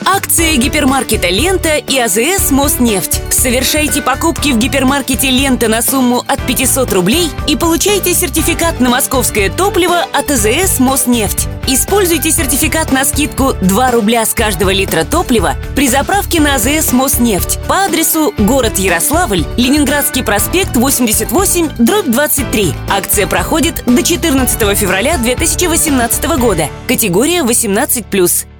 Акция гипермаркета «Лента» и АЗС «Моснефть». Совершайте покупки в гипермаркете «Лента» на сумму от 500 рублей и получайте сертификат на московское топливо от АЗС «Моснефть». Используйте сертификат на скидку 2 рубля с каждого литра топлива при заправке на АЗС «Моснефть» по адресу город Ярославль, Ленинградский проспект 88/23. Акция проходит до 14 февраля 2018 года. Категория 18+.